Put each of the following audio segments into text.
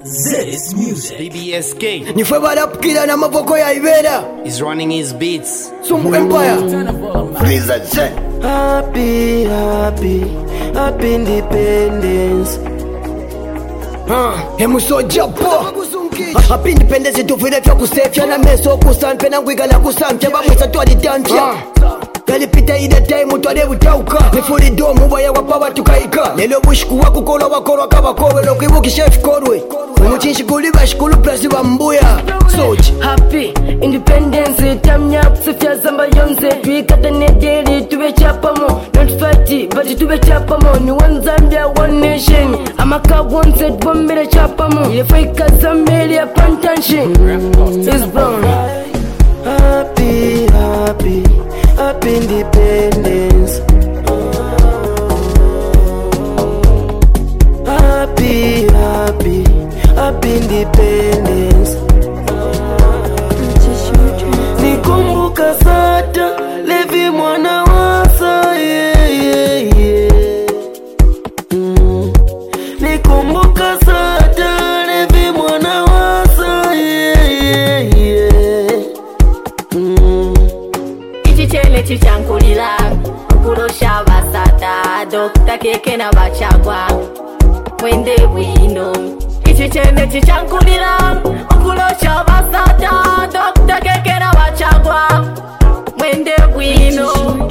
ZS Music. BBSK Nifwe barapukira n'amaboko ya Ibera is running his beats. Sumu Empire Freezer J. Happy, happy, happy independence. Emusoja po Happy independence tuvile vya kusefya na meso kusampe na ngwiga na kusampe bamwisa twalitampya Yalipita ida time twale butauka Nifuri domu baya wapaba tukaika Lelo bushiku wakukola wakorwa kabakowe Lokwibuki chef korwe Umuchinshi kuli bashikulu plasi bambuya Soji Happy independence Tamnya kusefya zamba yonze Tuikata nedeli tuwe chapamo Not fighty but tuwe chapamo Ni one Zambia one nation Amaka one set bombele chapamo Yefaika Zambeli ya pantanshi It's brown Happy, happy, happy independence. Happy, happy, happy independence. Nikumbuka sata Levi mwana wasa yeah, yeah, yeah. Nikumbuka sata Levi mwana wasa yeah, yeah, yeah. Ichichele chichankulila Ukurosha basata Dokta keke na bachagwa Mwende wino Ichichele chichankulila Ukurosha basata Dokta keke na bachagwa Mwende wino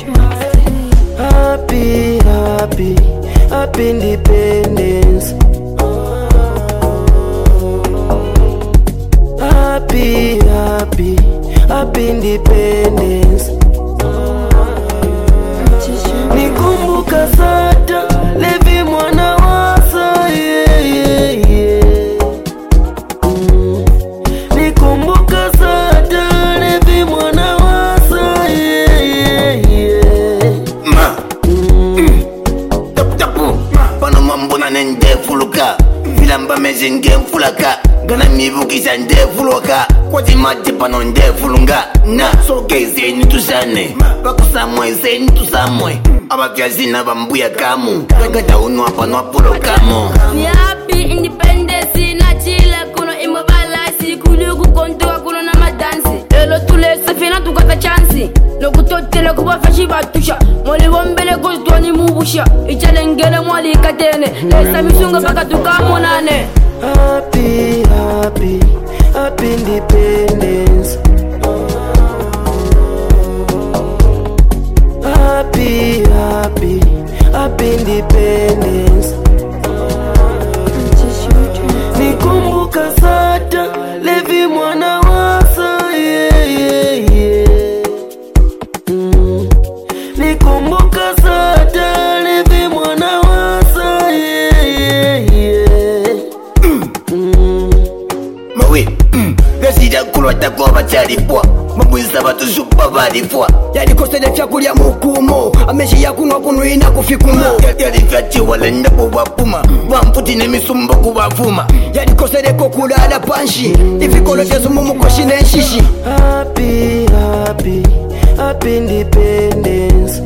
Happy, happy, happy independence. Happy, happy, happy independence. Nikumbuka sata Levi mwana wasa yeah, yeah, yeah. Nikumbuka sata Levi mwana wasa yeah, yeah, yeah. Ma. Tapu tapu. Pano mambuna nende fuluka. Vilamba mezi nge mfulaka. Gana mibukisha nde fuluka. Kwa timati pano nde fulunga. Na soke zeni tusane. Bakusamwe zeni tusamwe. Abavyazina bambuya kamu. Kagata unwa pano apuro kamu. Ni happy independence na chile kuno imobalasi Kulugu kontoa kuno na madansi Elo tule sefina tukata chansi Lokutotele kubafashi batusha Mwali wombele kuztuani mubusha Ichalengele mwali katene Lesa misunga baka tukamonane Happy, happy, happy independence. Happy, happy, happy independence. Nikumbuka sata Levi mwana wasa yeah, yeah, yeah. Nikumbuka sata Levi mwana wasa yeah, yeah, yeah. Mawe. Gasida kulwa takwa bachalipwa. Mabwiza batu supa balipwa. Yalikosele vyakulya mukumo Ameshi yakunwa kunuina kufikumo Yalifyachi walenda kubapuma. Wamputi nemisumba kubafuma. Yalikoseleko kulala panshi Ifikolo vyesu mumukoshi nenshishi Happy, happy, happy independence.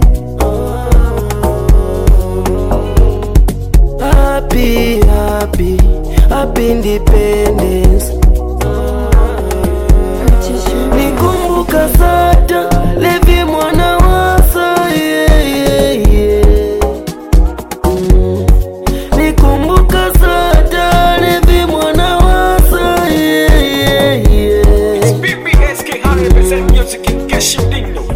Happy, happy, happy independence. Nikumbuka sata Levi mwana wasa yeah, yeah, yeah. Nikumbuka sata Levi mwana wasa yeah, yeah, yeah. BBSK 100% music in Keshindingo.